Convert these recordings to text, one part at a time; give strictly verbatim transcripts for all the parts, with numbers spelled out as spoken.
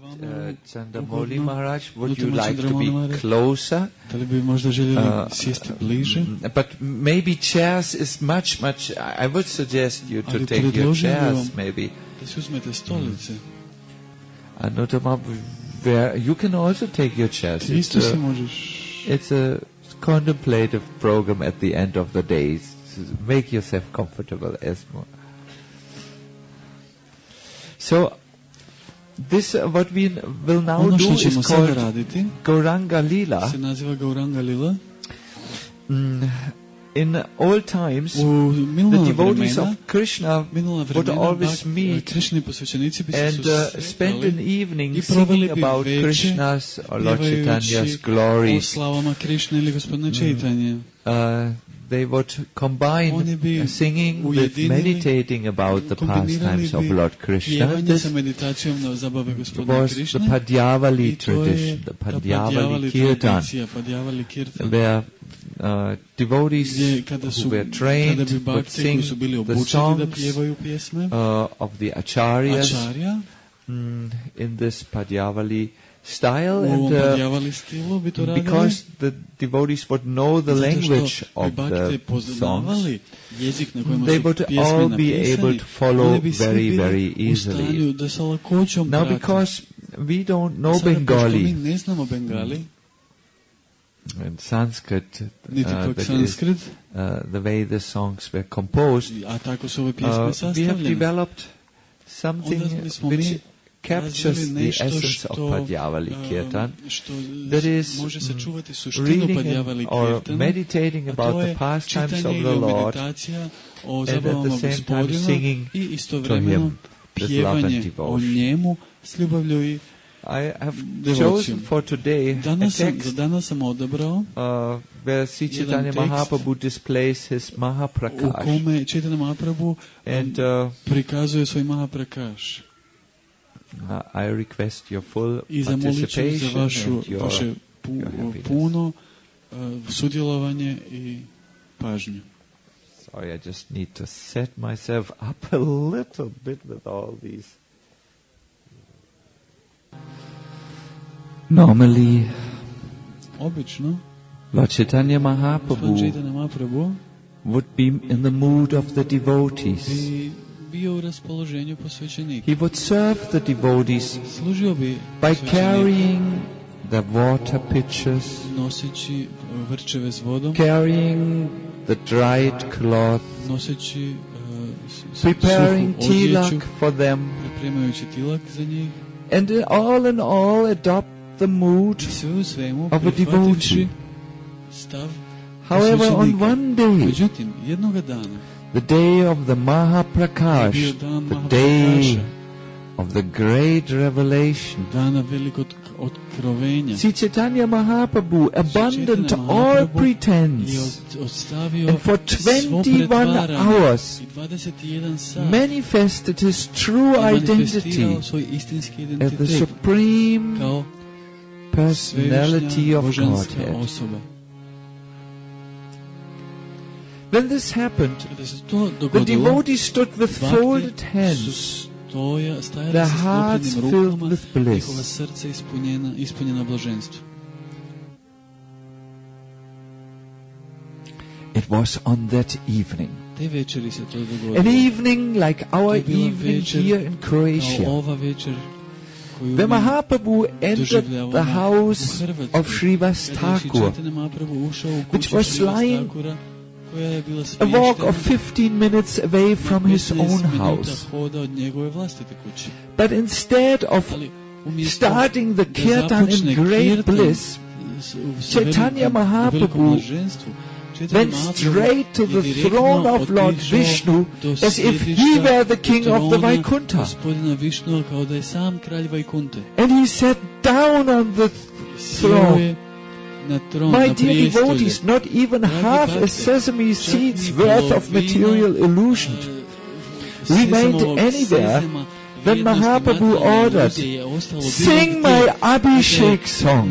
uh, Chandramouli Maharaj, would you like to be closer? Uh, but maybe chairs is much, much. I would suggest you to take your chairs, maybe. Anutama, where you can also take your chairs. It's a, it's a contemplative program at the end of the day. Make yourself comfortable, Esmo. So, this uh, what we will now ono do is called raditi, Gauranga Lila. Se naziva Gauranga Lila. Mm, in old times, U the devotees vremena, of Krishna would always meet and uh, spend an evening singing about Krishna's or Lord Chaitanya's glories. Mm. Uh, they would combine uh, singing with meditating about the pastimes of Lord Krishna. This was the Padyavali tradition, the Padyavali Kirtan, where uh, devotees who were trained would sing the songs uh, of the acharyas mm, in this Padyavali style, and uh, because the devotees would know the language of the songs, they would all be able to follow very, very easily. Now, because we don't know Bengali, and Sanskrit, uh, that is uh, the way the songs were composed, uh, we have developed something which captures the essence of Padyavali Kirtan, that is mm, reading or meditating about the pastimes of the Lord and at the same time singing to Him with love and devotion. I have chosen for today a text uh, where Sri Chaitanya Mahaprabhu displays his Mahaprakash, and uh, Uh, I request your full participation and your, your happiness. Sorry, I just need to set myself up a little bit with all these. Normally, Lord Chaitanya Mahaprabhu would be in the mood of the devotees. He would serve the devotees by carrying the water pitchers, carrying the dried cloth, preparing tilak for them, and all in all adopt the mood of a devotee. However, on one day, the day of the Mahaprakash, the day of the great revelation, Sri Chaitanya Mahaprabhu abandoned all pretense and for twenty-one hours manifested his true identity as the Supreme Personality of Godhead. When this happened, the devotees stood with folded hands, their hearts filled with bliss. It was on that evening, an evening like our evening here in Croatia, when Mahaprabhu entered the house of Srivas Thakur, which was lying a walk of fifteen minutes away from his own house. But instead of starting the kirtan in great bliss, Chaitanya Mahaprabhu went straight to the throne of Lord Vishnu as if he were the king of the Vaikuntha. And he sat down on the throne. My dear devotees, not even half a sesame seed's worth of material illusion remained anywhere when Mahaprabhu ordered, "Sing my Abhishek song."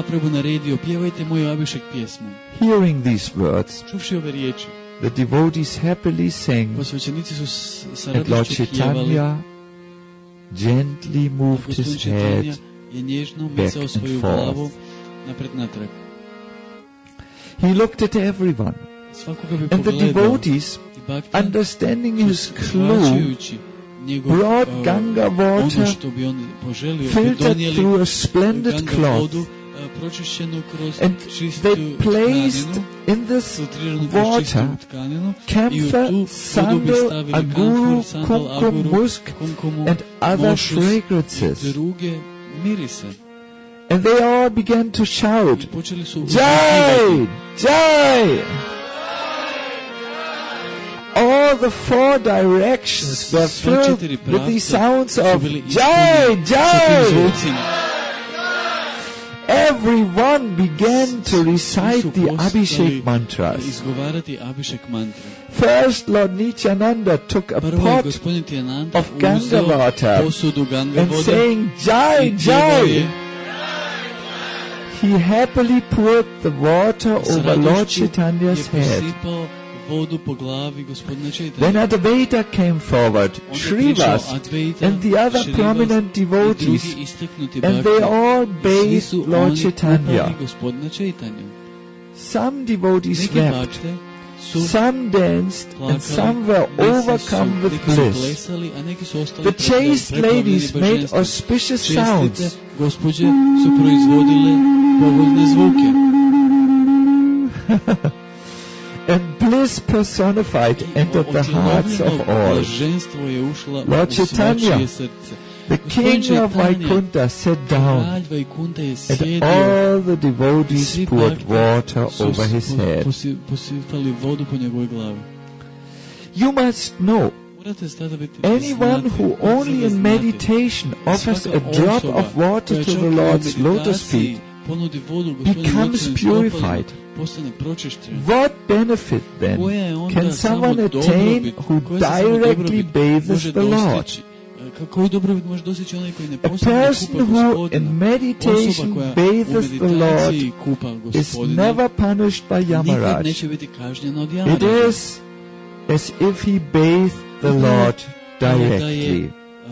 Hearing these words, the devotees happily sang, and Lord Chaitanya gently moved his head back and forth. He looked at everyone, and the devotees, understanding his clue, brought Ganga water filtered through a splendid cloth, and they placed in this water camphor, sandal, aguru, kumkum, musk, and other fragrances. And they all began to shout, Jai! Jai! All the four directions were filled with the sounds of Jai! Jai! Everyone began to recite the Abhishek mantras. First, Lord Nityananda took a pot of Ganga water and saying, Jai! Jai! He happily poured the water over Lord Chaitanya's head. Then Advaita came forward, Srivas, and the other prominent devotees, and they all bathed Lord Chaitanya. Some devotees wept, some danced, and some were overcome with bliss. The chaste ladies made auspicious sounds. And bliss personified entered the hearts of all. Lord Chaitanya, the king of Vaikuntha, sat down, and all the devotees poured water over his head. You must know, anyone who only in meditation offers a drop of water to the Lord's lotus feet becomes purified. What benefit then can someone attain who directly bathes the Lord? A person who in meditation bathes the Lord is never punished by Yamaraj. It is as if he bathed the Lord directly.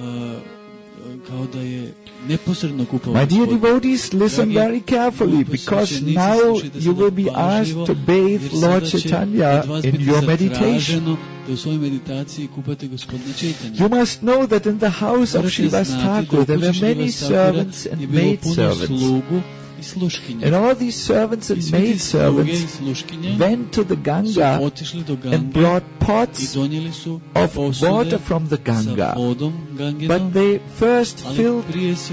My dear devotees, listen very carefully, because now you will be asked to bathe Lord Chaitanya in your meditation. You must know that in the house of Srivas Thakur there were many servants and maidservants. And all these servants and maidservants went to the Ganga and brought pots of water from the Ganga. But they first filled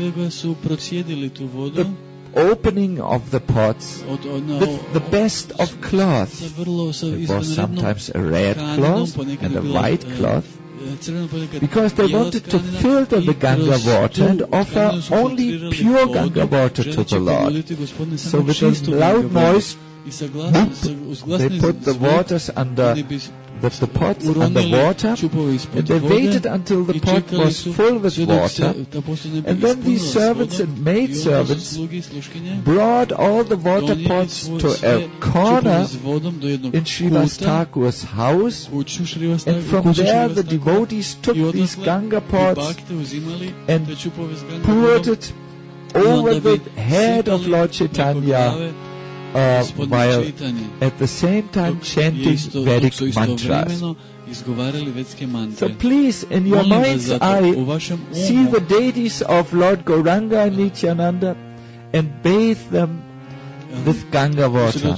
the opening of the pots with the best of cloth. It was sometimes a red cloth and a white cloth, because they wanted to filter the Ganga water and offer only pure Ganga water to the Lord. So with a loud noise, they put the waters under the, the pots under water, and they waited until the pot was full with water, and then these servants and maidservants brought all the water pots to a corner in Srivas Thakur's house, and from there the devotees took these Ganga pots and poured it over the head of Lord Chaitanya, Uh, while at the same time chanting Vedic mantras. So please, in your mind's eye, see the deities of Lord Gauranga and Nityananda and bathe them with Ganga water.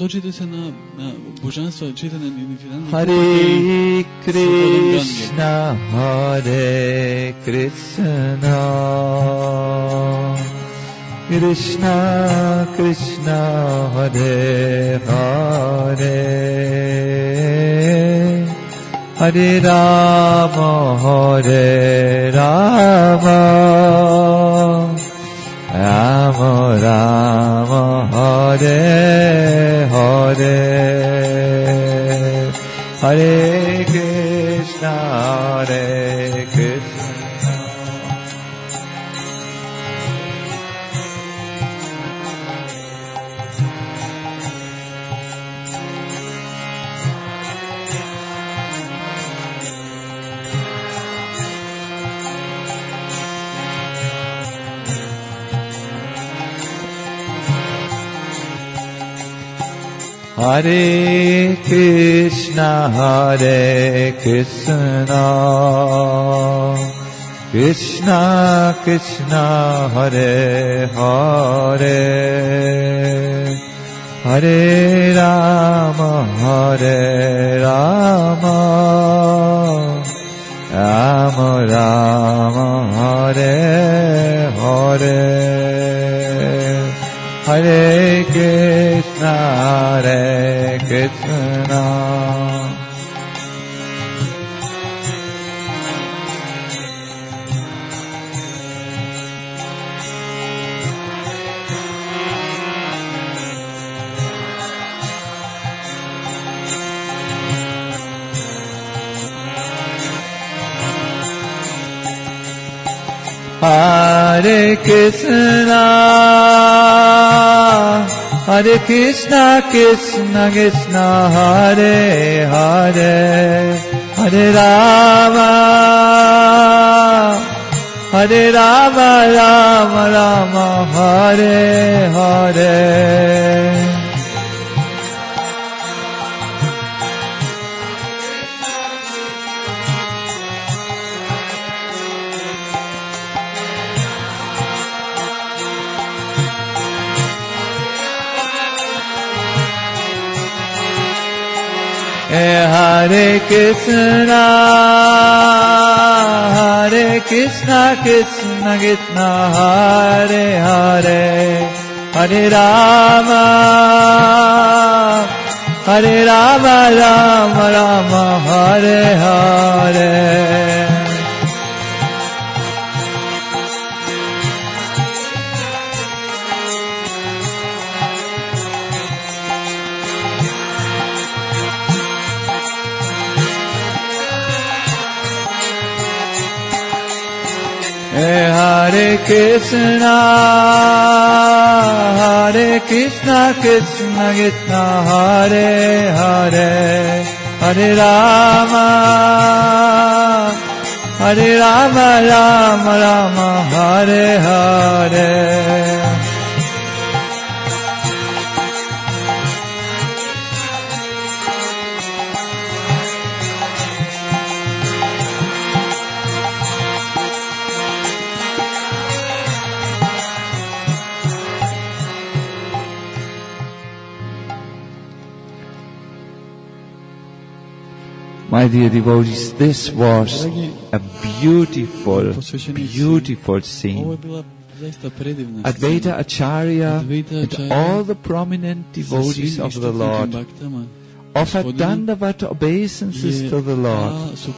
Hare Krishna, Hare Krishna, Krishna Krishna Hare Hare, Hare Rama Hare Rama, Rama Rama Hare Hare, Hare Krishna Hare Krishna. Hare Krishna, Hare Krishna, Krishna Krishna, Hare Hare, Hare Rama, Hare Rama, Rama Rama, Hare Hare, Hare Krishna, Hare Krishna. Hare Krishna, Hare Krishna, Krishna Krishna, Hare Hare, Hare Rama, Hare Rama, Rama Rama, Hare Hare. Hare Krishna, Hare Krishna, Krishna Krishna, Hare Hare, Hare Rama, Hare Rama, Rama Rama, Hare Hare. Hare Krishna, Hare Krishna, Krishna Krishna, Hare Hare, Hare Rama, Hare Rama, Rama Rama, Hare Hare. My dear devotees, this was a beautiful, beautiful scene. Advaita Acharya and all the prominent devotees of the Lord offered dandavat obeisances to the Lord.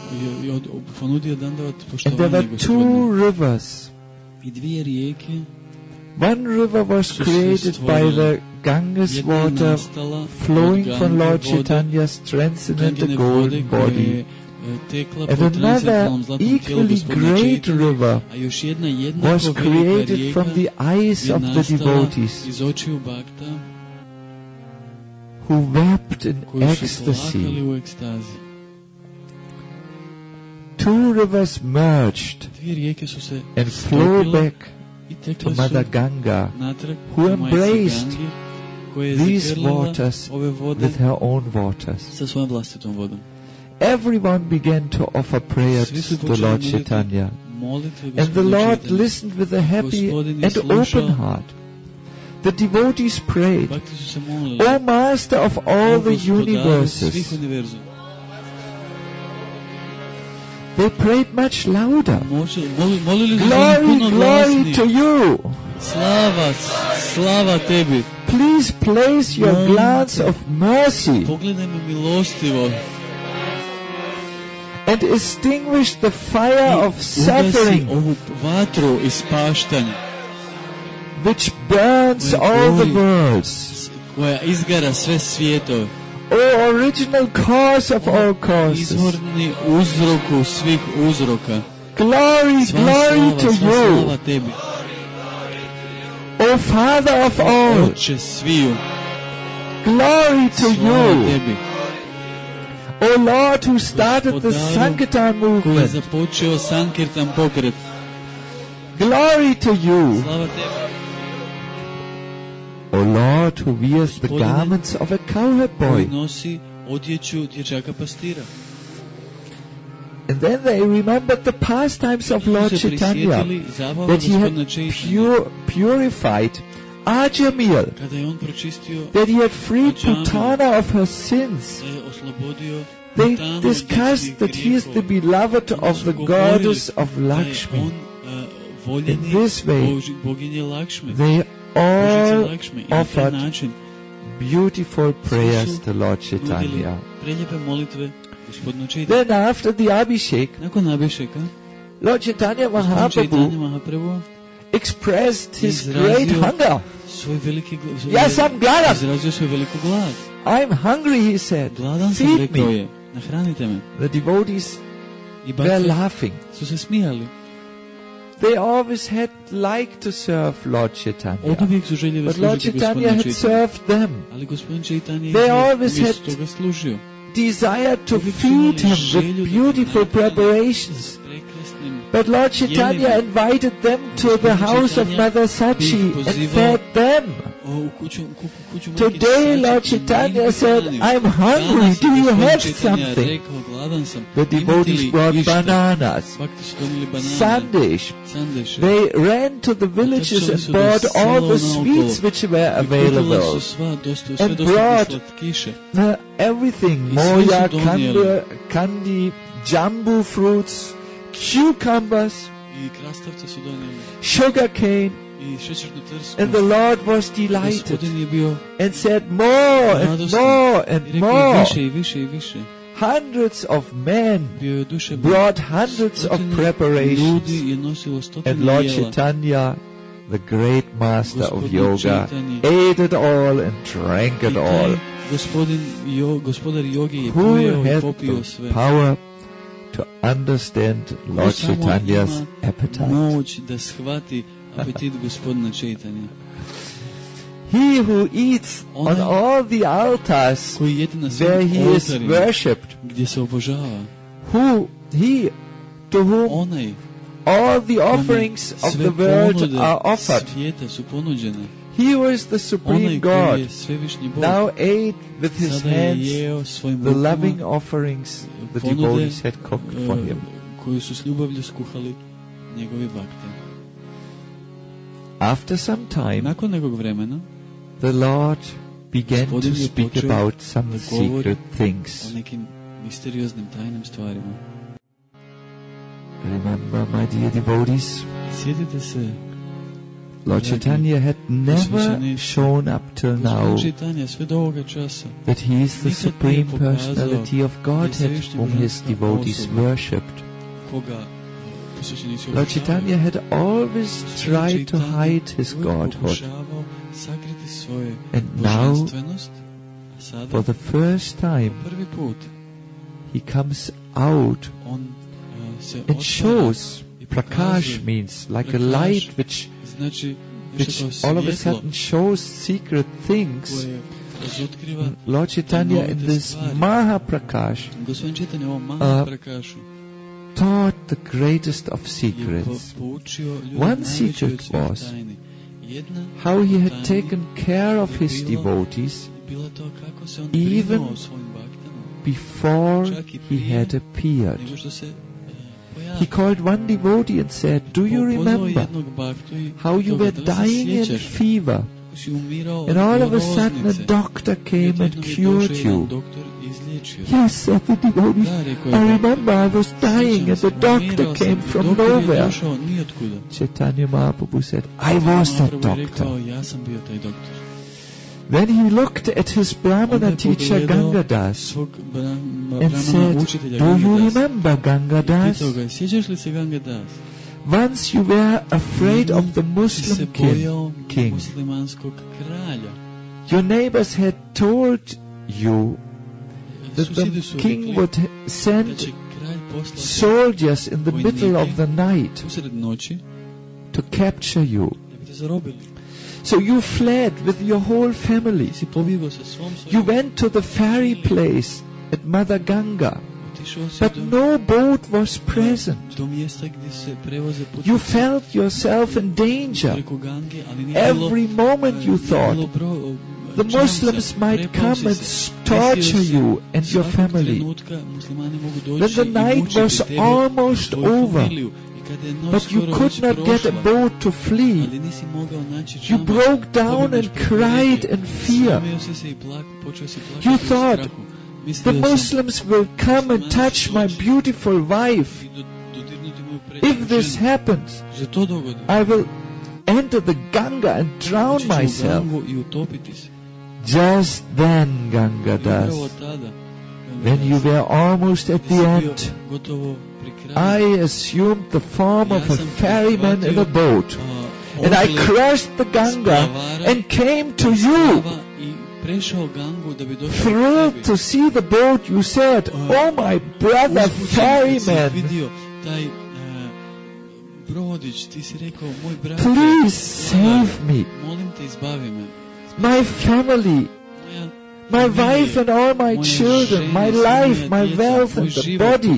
And there were two rivers. One river was created by the Ganges water flowing from Lord Chaitanya's transcendental golden body. And another equally great river was created from the eyes of the devotees who wept in ecstasy. Two rivers merged and flow back to Mother Ganga, who embraced these waters with her own waters. Everyone began to offer prayers to the Lord Chaitanya, and the Lord listened with a happy and open heart. The devotees prayed, O Master of all the universes. They prayed much louder. Glory, glory to you. Slava, slava tebi. Please place your glance of mercy and extinguish the fire of suffering which burns all the worlds. O original cause of all causes. Glory, glory to you. O Father of all, glory to you. O Lord who started the Sankirtan movement, glory to you. O Lord, who wears the garments of a cowherd boy. Nosi odjeću dječaka pastira. And then they remembered the pastimes of Lord Chaitanya, that he had pure, purified Ajamil, that he had freed Putana of her sins. They discussed that he is the beloved of the goddess of Lakshmi. In this way, they all offered beautiful prayers to Lord Chaitanya. Then after the Abhishek, Lord Chaitanya Mahaprabhu expressed his great hunger. Yes, I'm glad. I'm hungry, he said. Feed me. The devotees were laughing. They always had liked to serve Lord Chaitanya, but Lord Chaitanya had served them. They always had desired to feed him with beautiful preparations. But Lord Chaitanya invited them to the house of Mother Sachi and fed them. Today Lord Chaitanya said, I'm hungry, do you have something? The devotees brought bananas, sandesh. They ran to the villages and bought all the sweets which were available and brought uh, everything, moya, kandi, kandi, jambu fruits, cucumbers, sugar cane. And the Lord was delighted and said, more and more and more. Hundreds of men brought hundreds of preparations. And Lord Chaitanya, the great master of yoga, ate it all and drank it all. Who had the power to understand Lord Chaitanya's appetite? He who eats on all the altars where he is worshipped, who, he to whom all the offerings of the world are offered, he who is the Supreme God, now ate with his hands the loving offerings the devotees had cooked for him. After some time, the Lord began to speak about some secret things. Remember, my dear devotees, Lord Chaitanya had never shown up till now that he is the Supreme Personality of Godhead whom his devotees worshipped. Lord Chaitanya had always tried to hide his godhood. And now, for the first time, he comes out and shows. Prakash means like a light which, which all of a sudden shows secret things. Lord Chaitanya in this Mahaprakash uh, taught the greatest of secrets. One secret was how he had taken care of his devotees even before he had appeared. He called one devotee and said, do you remember how you were dying in fever and all of a sudden a doctor came and cured you? Yes, said the devotee, I remember I was dying and the doctor came from nowhere. Chaitanya Mahaprabhu said, I was that doctor. Then he looked at his Brahmana teacher Gangadas and said, do you remember Gangadas? Once you were afraid of the Muslim king. king. Your neighbors had told you that the king would send soldiers in the middle of the night to capture you. So you fled with your whole family. You went to the fairy place at Mother Ganga. but no boat was present. You felt yourself in danger. Every moment you thought, the Muslims might come and torture you and your family. Then the night was almost over, but you could not get a boat to flee. You broke down and cried in fear. You thought, the Muslims will come and touch my beautiful wife. If this happens, I will enter the Ganga and drown myself. Just then, Gangadas, when you were almost at the end, I assumed the form of a ferryman in a boat, and I crossed the Ganga and came to you. Thrilled to see the boat, you said, "Oh, my brother ferryman, please save me. My family, my wife and all my children, my life, my wealth and the body,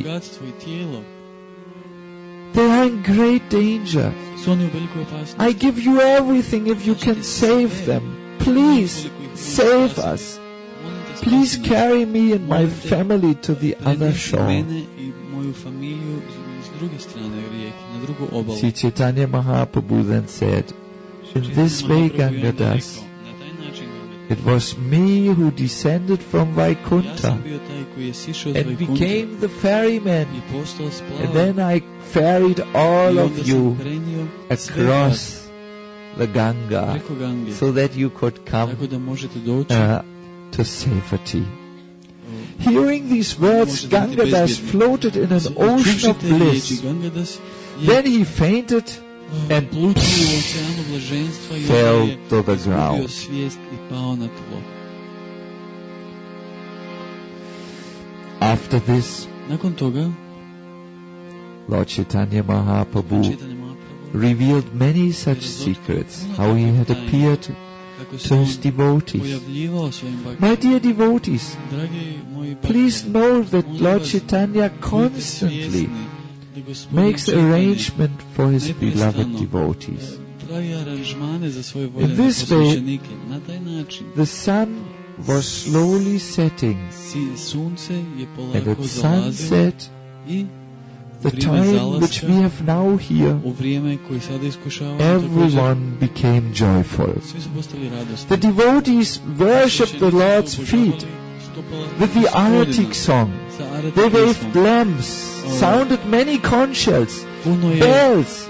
they are in great danger. I give you everything if you can save them. Please save us. Please carry me and my family to the other shore." Sri Chaitanya Mahaprabhu then said, "In this way, Gangadas, it was me who descended from Vaikuntha and became the ferryman, and then I ferried all of you across the Ganga so that you could come uh, to safety." Hearing these words, Gangadas floated in an ocean of bliss. Then he fainted and fell to the ground. After this, Lord Chaitanya Mahaprabhu revealed many such secrets, how he had appeared to his devotees. My dear devotees, please know that Lord Chaitanya constantly makes arrangement for his beloved devotees. In this way, the sun was slowly setting, and at sunset, the time which we have now here, everyone became joyful. The devotees worshipped the Lord's feet with the Aratik song. They waved lamps, sounded many conch shells, bells,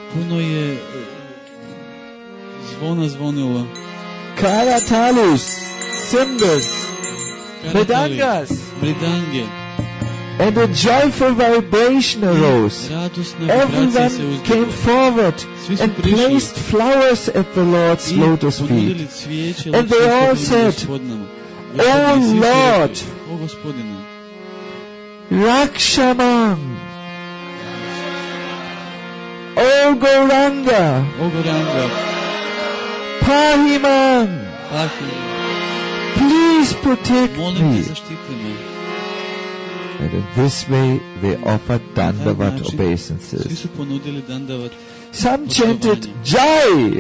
karatalus, cymbals, mridangas, and a joyful vibration arose. Everyone came forward and placed flowers at the Lord's lotus feet. And they all said, "O Lord, Rakshamam, O Gauranga, Pahimam, please protect me." And in this way they offered Dandavat obeisances. Some chanted Jai.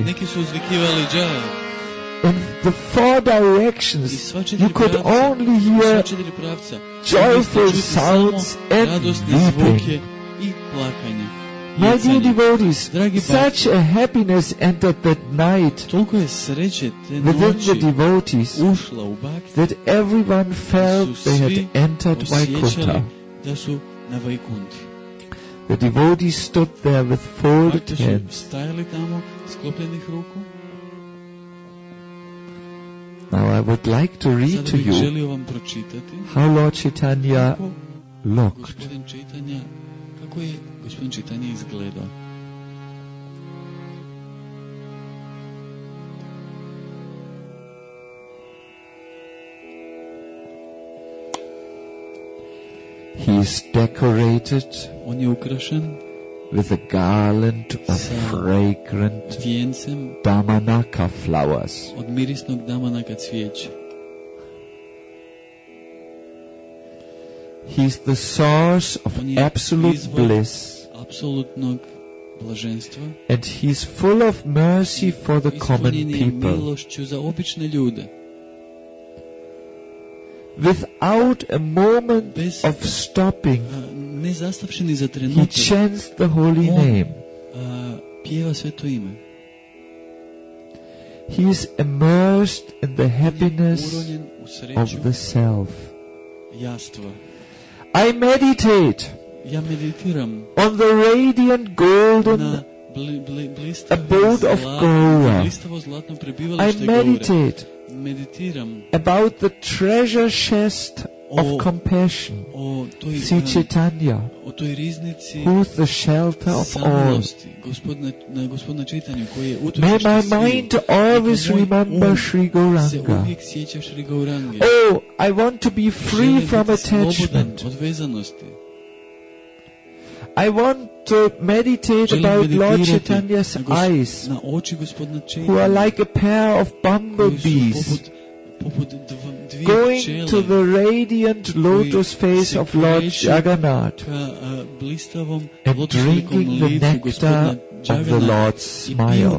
In the four directions you could only hear joyful sounds and weeping. My dear devotees, such a happiness entered that night within the devotees that everyone felt they had entered Vaikuntha. The devotees stood there with folded hands. Now I would like to read to you how Lord Chaitanya looked. Gospodin Chaitanya izgledao. He is decorated On je ukrašen with a garland of fragrant vijencem Damanaka flowers. od mirisnog damanaka cvijeća. He's the source of absolute bliss. Apsolutnog blaženstva. And he's full of mercy for the common people. Milošću za obične ljude. Without a moment Bez, of stopping, ne zastavši ni za he trenutak, chants the holy on, name. Uh, pjeva sveto ime. He is immersed in the happiness u sreću, of the self. Jastva. I meditate Ja meditiram on the radiant golden na bli, bli, abode of Gaura. I meditate Meditiram about the treasure chest o, of compassion, o toj, Sri Chaitanya, o toj riznici who's the shelter of all. Gospodina, na gospodina Čaitanju, koji je May my mind always remember Sri Gauranga. Oh, I want to be free from attachment. I want to meditate about Lord Chaitanya's eyes, who are like a pair of bumblebees, going to the radiant lotus face of Lord Jagannath and drinking the nectar of the Lord's smile.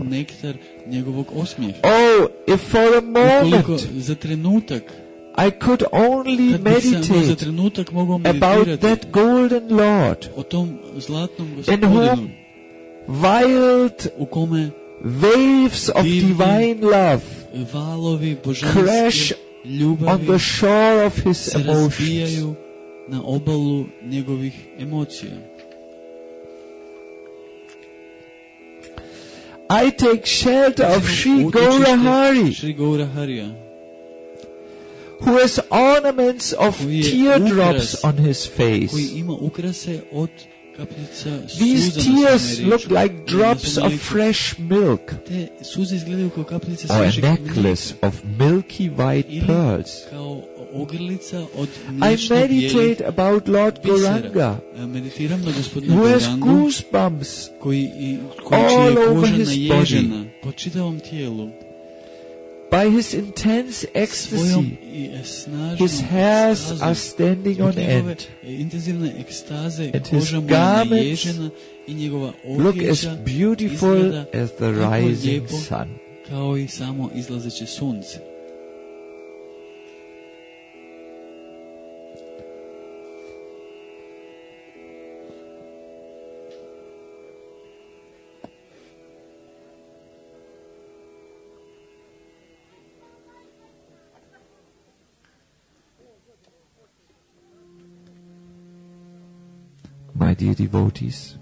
Oh, if for a moment I could only meditate about that golden Lord in whom wild waves of divine love crash on the shore of his emotions. I take shelter of Sri Gaurahari, who has ornaments of teardrops on his face. These tears look like drops of fresh milk, or a necklace of milky white pearls. I meditate about Lord Gauranga, who has goosebumps all over his body. By his intense ecstasy, his hairs are standing on end, and his garments look as beautiful as the rising sun. My dear devotees,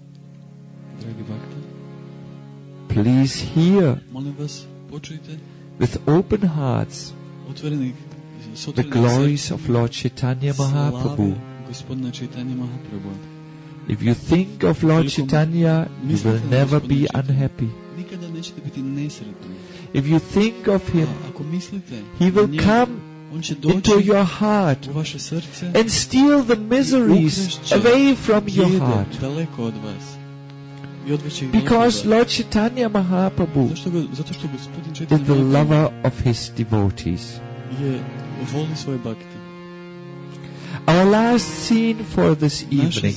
please hear with open hearts the glories of Lord Chaitanya Mahaprabhu. If you think of Lord Chaitanya, you will never be unhappy. If you think of him, he will come into your heart and steal the miseries away from your heart. Because Lord Chaitanya Mahaprabhu is the lover of his devotees. Our last scene for this evening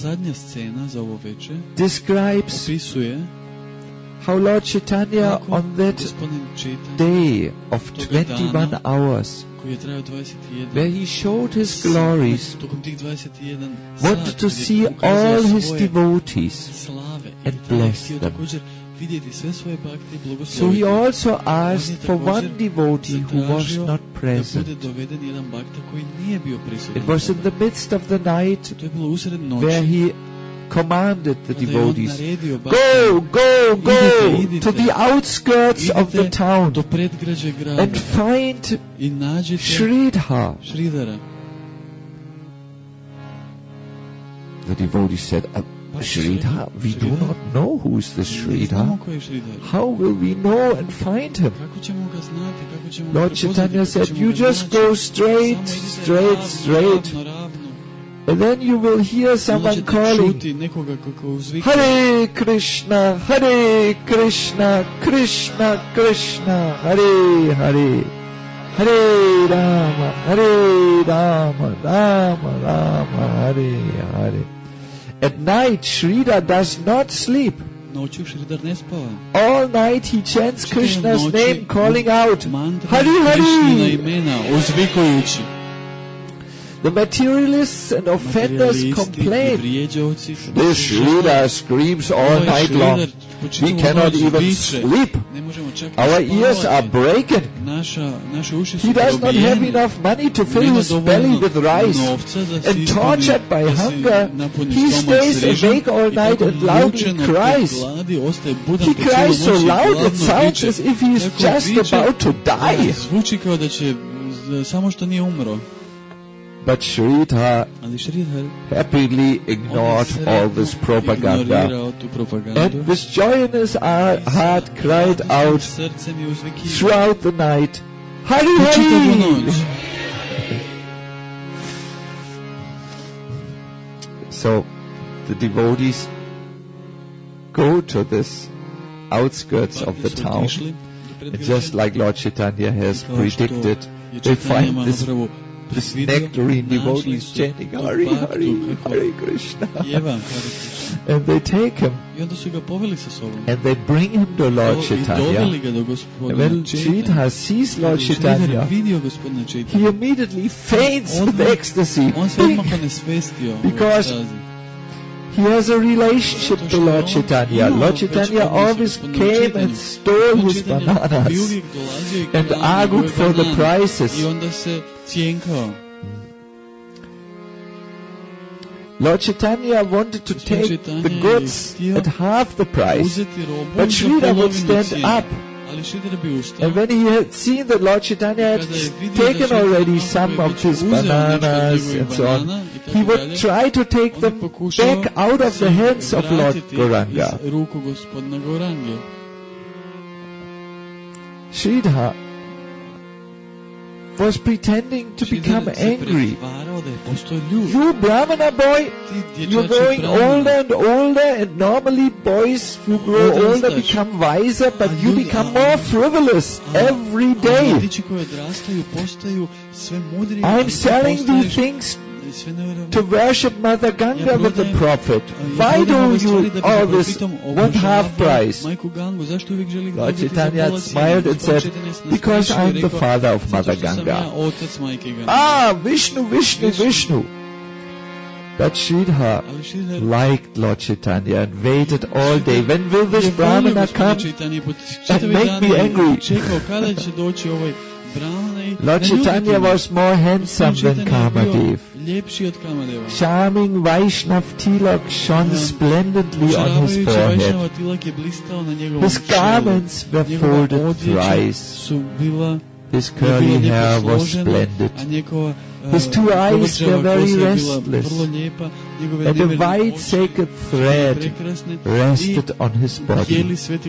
describes how Lord Chaitanya on that day of twenty-one hours, where he showed his glories, wanted to see all his devotees and bless them. So he also asked for one devotee who was not present. It was in the midst of the night where he commanded the devotees, go, go, go to the outskirts of the town and find Sridhar. The devotee said, uh, Sridhar, we do not know who is this Sridhar. How will we know and find him? Lord Chaitanya said, you just go straight, straight, straight. And then you will hear someone calling, Hare Krishna, Hare Krishna, Krishna Krishna, Hare Hare, Hare Rama, Hare Rama, Rama Rama, Hare Hare. At night, Sridhar does not sleep. Noću Sridhar ne spava. All night he chants Krishna's name, calling out, Hari Krishnina Hari. imena, uzvikujući. The materialists and offenders complain. This Sridhar screams all night long. We cannot even sleep. Our ears are breaking. He does not have enough money to fill his belly with rice. And tortured by hunger, he stays awake all night and loudly cries. He cries so loud it sounds as if he is just about to die. But Sridhar happily ignored all this propaganda, and with joy in his heart cried out throughout the night, Hari Hari! So the devotees go to this outskirts of the town, and just like Lord Chaitanya has predicted, they find this This nectarine devotees chanting Hari Hari, Hare Krishna. And they take him and they bring him to Lord Chaitanya. And when Sridhar sees Lord Chaitanya, he immediately faints with ecstasy because he has a relationship to Lord Chaitanya. Lord Chaitanya always came and stole his bananas and argued for the prices. Lord Chaitanya wanted to take the goods at half the price, but Sridhar would stand up. And when he had seen that Lord Chaitanya had taken already some of his bananas and so on, he would try to take them back out of the hands of Lord Gauranga. Sridhar was pretending to become angry. You Brahmana boy, you're growing older and older, and normally boys who grow older become wiser, but you become more frivolous every day. I'm selling you things to worship Mother Ganga with the prophet. Why do you always want half price? Lord Chaitanya smiled and said, because I'm the father of Mother Ganga. Ah, Vishnu, Vishnu, Vishnu. But Sridhar liked Lord Chaitanya and waited all day. When will this Brahmana come and make me angry? Lord Chaitanya was more handsome than Kamadev. Charming Vaishnav tilak shone splendidly on his forehead. His garments were folded thrice. His curly hair was splendid. His two eyes were very restless, and a white sacred thread rested on his body.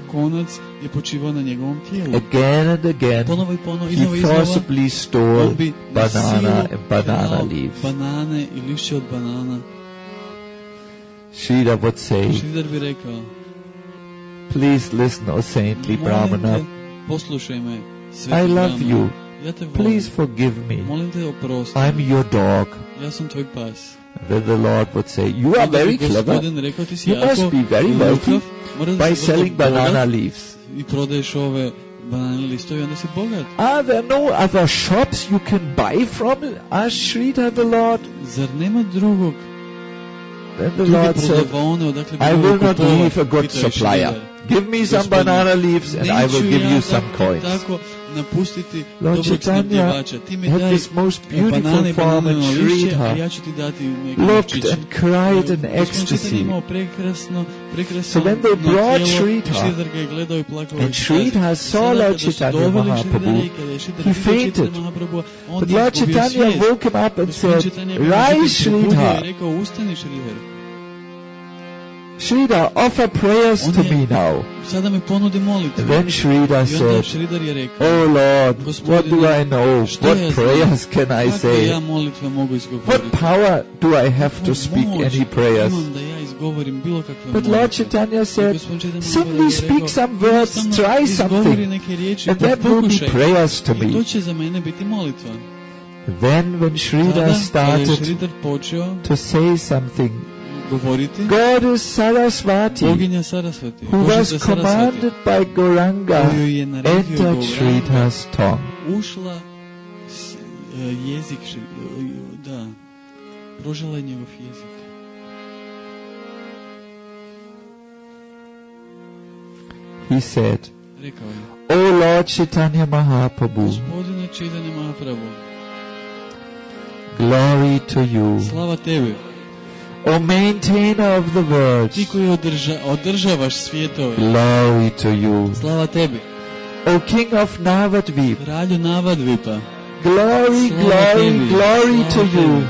Again and again, he forcibly stole banana and banana leaves. Sridhar would say, please listen, O saintly Brahmana. I love you. Please forgive me. I'm your dog. Then the Lord would say, you are very clever. You must be very wealthy by selling banana leaves. Are there no other shops you can buy from? Asked Sridhar the Lord. Then the Lord said, I will not leave a good supplier. Give me some banana leaves and I will give you some coins. Lord Chaitanya had this most beautiful form, and Sridhar looked and cried in ecstasy. So when they brought Sridhar, and Sridhar saw Lord Chaitanya Mahaprabhu, he fainted. But Lord Chaitanya woke him up and said, rise, Sridhar. Sridhar, offer prayers to me now. Then Sridhar said, Oh Lord, what do I know? What prayers can I say? What power do I have to speak any prayers? govorim bilo kakve But Lord Chaitanya said, simply speak some words, try something, and that will be prayers to me. To će za mene biti molitva. Then when Sridhar started to say something, Goddess Saraswati, who was commanded by Gauranga, entered Sridhar's tongue. Ušla jezik, da, prožela je njegov jezik. He said, O Lord Chaitanya Mahaprabhu, Gospodine Chaitanya Mahaprabhu, glory to you. Slava tebi. O maintainer of the world, ti koji održa, održavaš svijetove, glory to you. Slava tebi. O King of Navadvip, Kralju Navadvipa, glory, slava glory, tebi. glory Slava to tebi. you.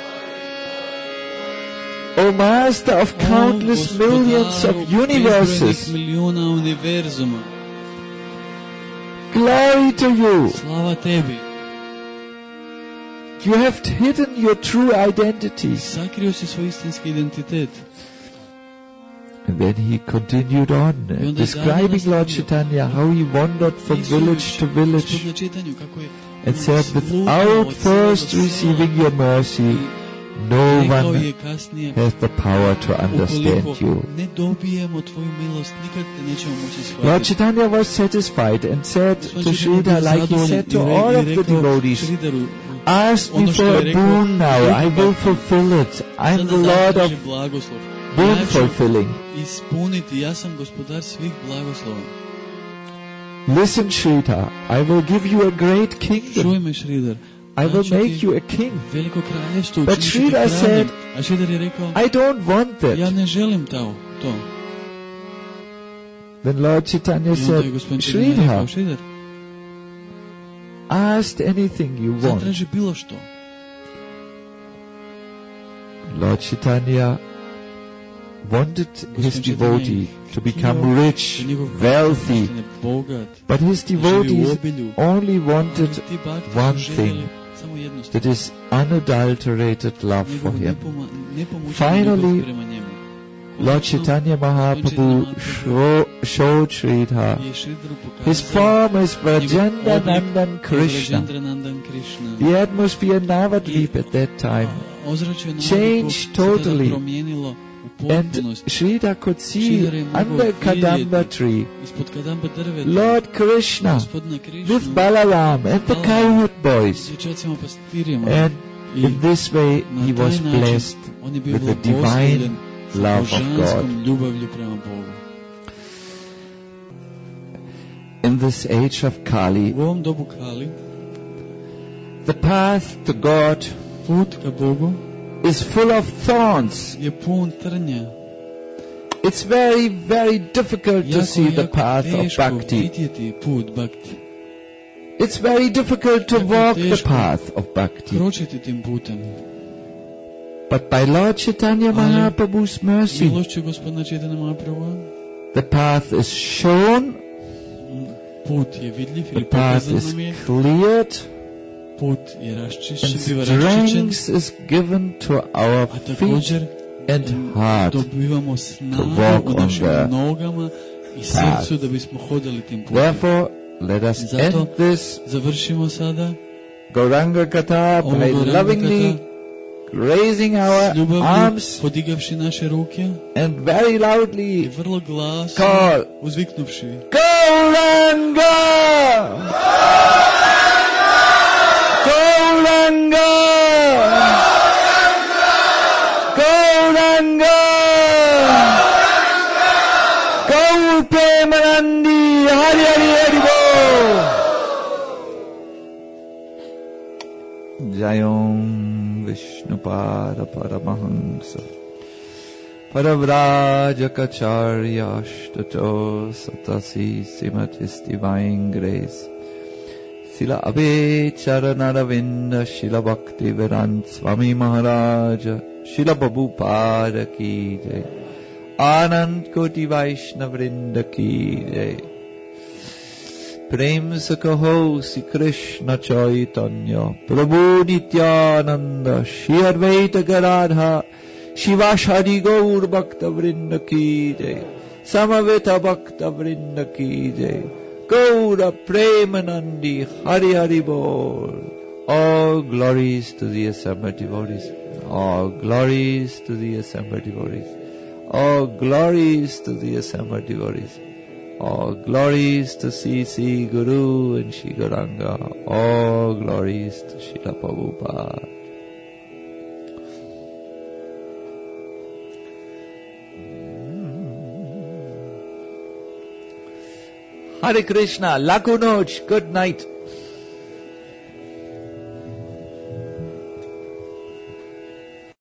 O Master of countless o, millions of universes, milijuna univerzuma, glory to you. Slava tebi. You have hidden your true identity. Sakrio si svoj istinski identitet. And then he continued on, uh, describing Lord Chaitanya, how he wandered from village to village, and said, without first receiving your mercy, no one has the power to understand you. Lord Chaitanya was satisfied and said to Sridhar, like he said to all of the devotees, ask me for a boon now, I will fulfill it. I am the Lord of boon fulfilling. Listen, Sridhar, I will give you a great kingdom. I will make you a king. But Sridhar said, I don't want that. Then Lord Chaitanya said, Sridhar, ask anything you want. Lord Chaitanya wanted his devotee to become rich, wealthy, but his devotees only wanted one thing, that is unadulterated love for him. Finally, Lord Chaitanya Mahaprabhu showed Sridhar his form as Vrajendra Nandan Krishna. The atmosphere in Navadvip at that time changed totally, and Sridhar could see under a Kadamba tree Lord Krishna with Balaram and the cowherd boys. And in this way he was blessed with the divine love of God. In this age of Kali, the path to God is full of thorns. It's very, very difficult to see the path of bhakti. It's very difficult to walk the path of bhakti. But by Lord Chaitanya Mahaprabhu's mercy, the path is shown, the path is cleared, and strength is given to our feet and heart to walk on the path. Therefore, let us end this Gauranga Katha by lovingly raising our arms and very loudly call Gauranga! Gauranga! Gauranga! Gaur Premanandi! Hari Hari Hari Bol! Jayom Vishnupada Paramahansa Paravrajakacharya Ashtato Satasi Simatis Divine Grace Sila Abhe Charanaravinda Shila Bhakti Vedanta Swami Maharaja Shila Prabhupada Ki Jai Anand Koti Vaishnava Vrinda Ki Jai Prem se kaho si Krishna Chaitanya Prabhu Nityananda Shri Advaita Garadha Shiva Shadi Gaur Bhakta Vrinda Ki Jai, Samaveta Bhakta Vrinda Ki Jai, Gaura Premanandi Hari Hari Bol. All glories to the assembled devotees. All glories to the assembled devotees. All glories to the assembled devotees. All glories to C C Guru and Shri Gauranga. All glories to Srila Prabhupada. Hare Krishna. Lakunoj. Good night.